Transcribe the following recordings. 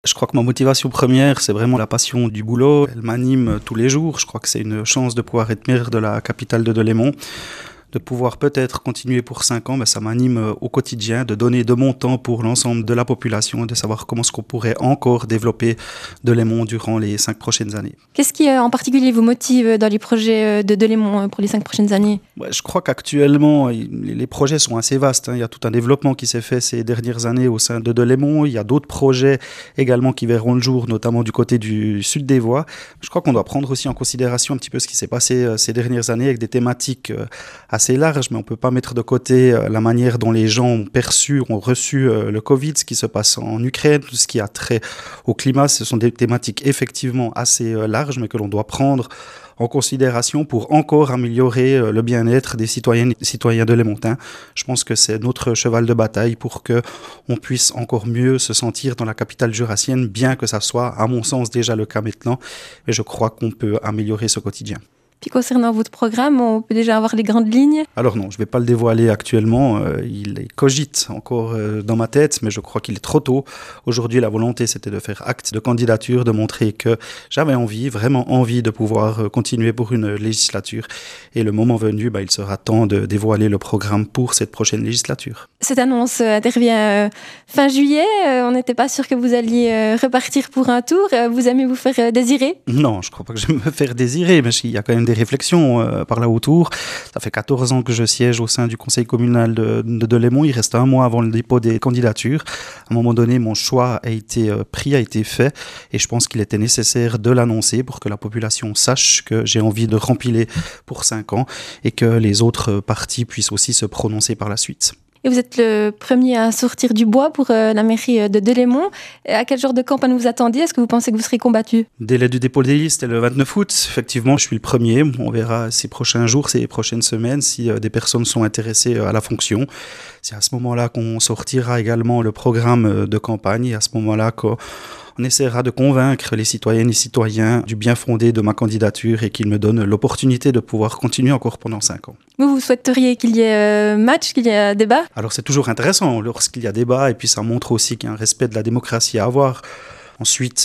Je crois que ma motivation première, c'est vraiment la passion du boulot. Elle m'anime tous les jours. Je crois que c'est une chance de pouvoir être maire de la capitale de Delémont. De pouvoir peut-être continuer pour 5 ans, ça m'anime au quotidien, de donner de mon temps pour l'ensemble de la population, de savoir comment est-ce qu'on pourrait encore développer Delémont durant les 5 prochaines années. Qu'est-ce qui en particulier vous motive dans les projets de Delémont pour les 5 prochaines années ? Je crois qu'actuellement, les projets sont assez vastes. Il y a tout un développement qui s'est fait ces dernières années au sein de Delémont. Il y a d'autres projets également qui verront le jour, notamment du côté du sud des Voies. Je crois qu'on doit prendre aussi en considération un petit peu ce qui s'est passé ces dernières années avec des thématiques assez large, mais on ne peut pas mettre de côté la manière dont les gens ont reçu le Covid, ce qui se passe en Ukraine, tout ce qui a trait au climat. Ce sont des thématiques effectivement assez larges, mais que l'on doit prendre en considération pour encore améliorer le bien-être des citoyennes et des citoyens delémontains. Je pense que c'est notre cheval de bataille pour qu'on puisse encore mieux se sentir dans la capitale jurassienne, bien que ça soit, à mon sens, déjà le cas maintenant. Mais je crois qu'on peut améliorer ce quotidien. Puis concernant votre programme, on peut déjà avoir les grandes lignes ? Alors non, je ne vais pas le dévoiler actuellement. Il cogite encore dans ma tête, mais je crois qu'il est trop tôt. Aujourd'hui, la volonté, c'était de faire acte de candidature, de montrer que j'avais envie, vraiment envie de pouvoir continuer pour une législature. Et le moment venu, il sera temps de dévoiler le programme pour cette prochaine législature. Cette annonce intervient fin juillet. On n'était pas sûr que vous alliez repartir pour un tour. Vous aimez vous faire désirer ? Non, je ne crois pas que je vais me faire désirer, mais il y a quand même des réflexions par là autour. Ça fait 14 ans que je siège au sein du conseil communal de Delémont. Il reste un mois avant le dépôt des candidatures. À un moment donné, mon choix a été pris, a été fait, et je pense qu'il était nécessaire de l'annoncer pour que la population sache que j'ai envie de rempiler pour 5 ans et que les autres partis puissent aussi se prononcer par la suite. Et vous êtes le premier à sortir du bois pour la mairie de Delémont. À quel genre de campagne vous attendiez ? Est-ce que vous pensez que vous serez combattu ? Délai du dépôt des listes est le 29 août. Effectivement, je suis le premier. On verra ces prochains jours, ces prochaines semaines, si des personnes sont intéressées à la fonction. C'est à ce moment-là qu'on sortira également le programme de campagne et à ce moment-là qu'on essaiera de convaincre les citoyennes et citoyens du bien fondé de ma candidature et qu'ils me donnent l'opportunité de pouvoir continuer encore pendant 5 ans. Vous souhaiteriez qu'il y ait match, qu'il y ait débat ? Alors c'est toujours intéressant lorsqu'il y a débat et puis ça montre aussi qu'il y a un respect de la démocratie à avoir. Ensuite,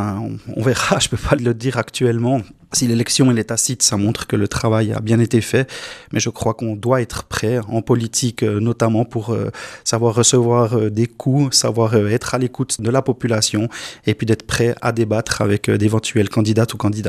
on verra, je ne peux pas le dire actuellement. Si l'élection elle est tacite, ça montre que le travail a bien été fait. Mais je crois qu'on doit être prêt, en politique notamment, pour savoir recevoir des coups, savoir être à l'écoute de la population et puis d'être prêt à débattre avec d'éventuels candidates ou candidats.